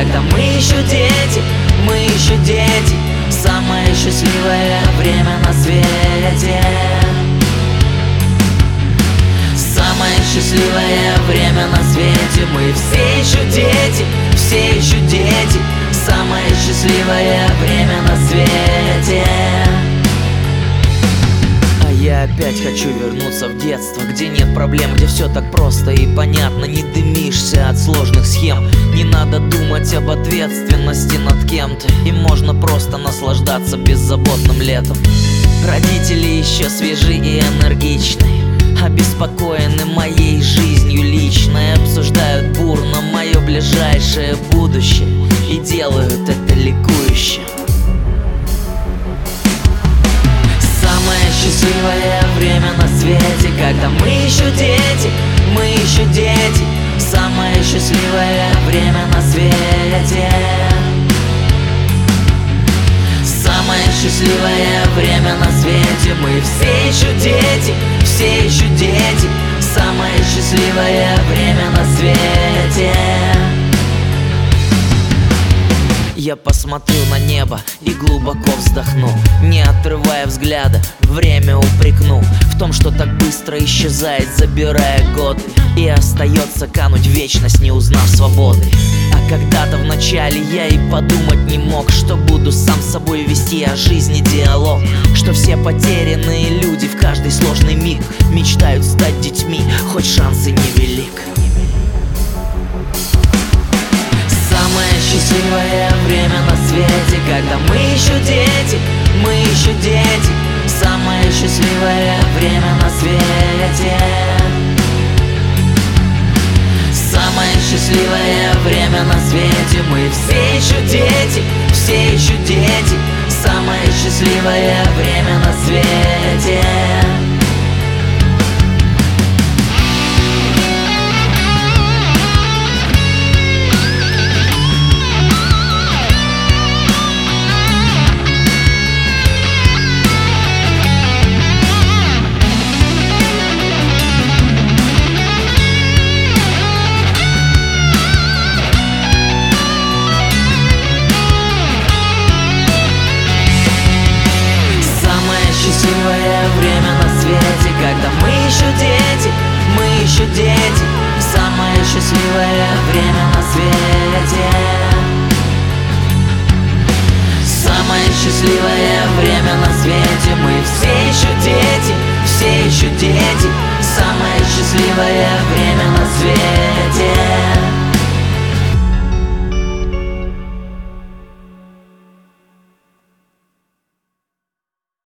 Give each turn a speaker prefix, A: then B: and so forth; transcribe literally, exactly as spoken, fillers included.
A: когда мы еще дети, мы еще дети. Самое счастливое время на свете. Самое счастливое время на свете. Мы все еще дети, все еще дети. Самое счастливое время на свете. А я опять хочу вернуться в детство, где нет проблем, где все так просто и понятно. Не дымишься от сложных схем, не надо думать об ответственности над кем-то, и можно просто наслаждаться беззаботным летом. Родители еще свежи и энергичны, обеспокоены моей жизнью личной, обсуждают бурно мое ближайшее будущее и делают это ликующе. Самое счастливое время на свете, когда мы еще дети, мы еще дети. Самое счастливое время на свете. Самое счастливое время на свете. Мы все еще дети, все еще дети. Самое счастливое время на свете. Я посмотрю на небо и глубоко вздохну, не отрывая взгляда, время упрекну в том, что так быстро исчезает, забирая годы, и остается кануть в вечность, не узнав свободы. А когда-то в начале я и подумать не мог, что буду сам с собой вести о жизни диалог, что все потерянные люди в каждый сложный миг мечтают стать детьми, хоть шанс и невелик. Самое счастливое время на свете, когда мы еще дети, мы еще дети. Самое счастливое время на свете. Самое счастливое время на свете. Мы все еще дети, все еще дети. Самое счастливое время на свете. Счастливое время на свете, когда мы еще дети, мы еще дети. Самое счастливое время на свете. Самое счастливое время на свете. Мы все еще дети, все еще дети.